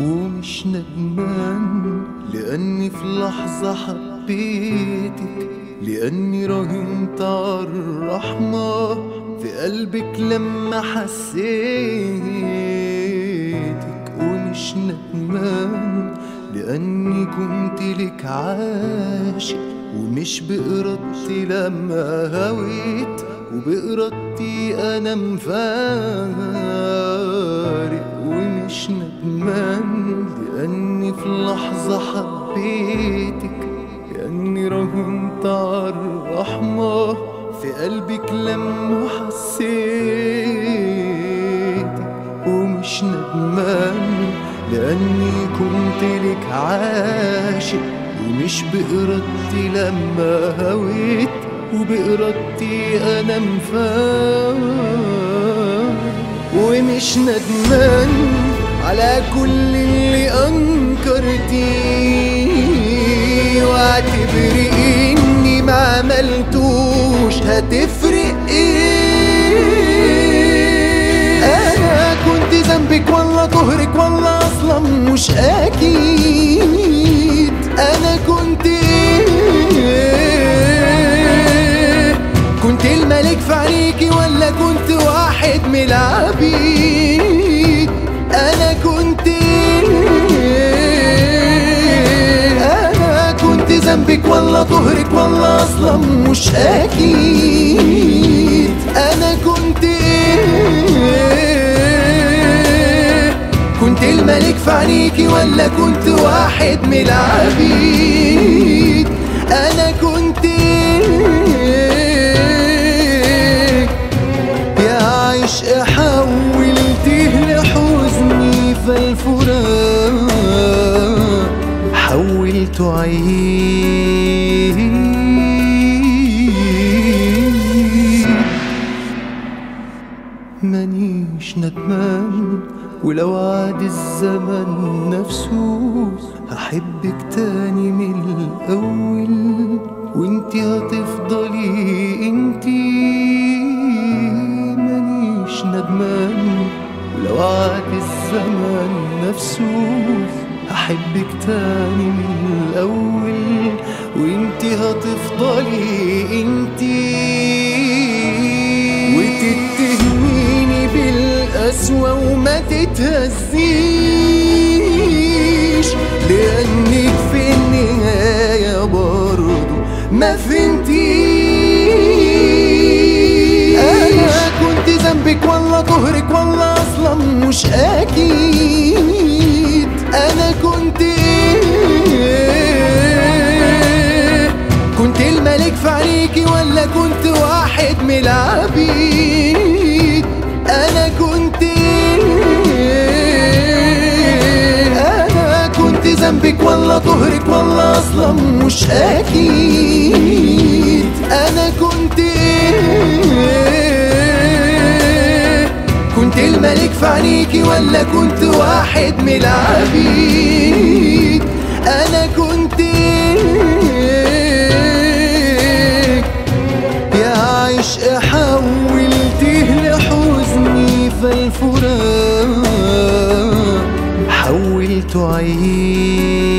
ومش ندمان لأني في لحظة حبيتك، لأني راهنت عالرحمة في قلبك لما حسيتك. ومش ندمان لأني كنت لك عاشق، ومش بإرادتي لما هويت، وبإرادتي أنا مفارق. ومش ندمان لأني في لحظة حبيتك، لأني راهنت عالرحمة في قلبك لما حسيتك. ومش ندمان لأني كنت لك عاشق، ومش بإرادتي لما هويت، وبإرادتي أنا مفارق. ومش ندمان على كل اللي أنكرتيه، واعتبري إني ما عملتوش هتفرق إيه. أنا كنت ذنبك ولا طهرك ولا أصلا مش أكيد. أنا كنت إيه؟ كنت الملك في عينيكي ولا كنت واحد من العبيد؟ أنا كنت إيه؟ أنا كنت ذنبك ولا طهرك ولا أصلا مش أكيد. أنا كنت إيه؟ كنت الملك في عينيكي ولا كنت واحد من العبيد؟ أنا كنت إيه؟ يا عشق حولتيه لحزني فالفراق حولته عيد. مانيش ندمان ولو عاد الزمن نفسه هحبك تاني من الأول، وانتي هتفضلي انتي. مانيش ندمان ولو عاد الزمن نفسه هحبك تاني من الأول، وانتي هتفضلي انتي. وتتهميني بالقسوة وما تتهزيش، لأنك في النهاية برضو ما فهمتيش. أنا كنت ذنبك ولا طهرك ولا أصلا مش أكيد. أنا كنت إيه؟ كنت الملك في عينيكي ولا كنت واحد من العبيد؟ أنا كنت إيه؟ أنا كنت ذنبك ولا طهرك ولا أصلا مش أكيد. أنا كنت إيه؟ كنت الملك في عينيكي ولا كنت واحد من العبيد؟ أنا كنت إيه؟ يا عشق حولتيه لحزني فالفراق حولته عيد.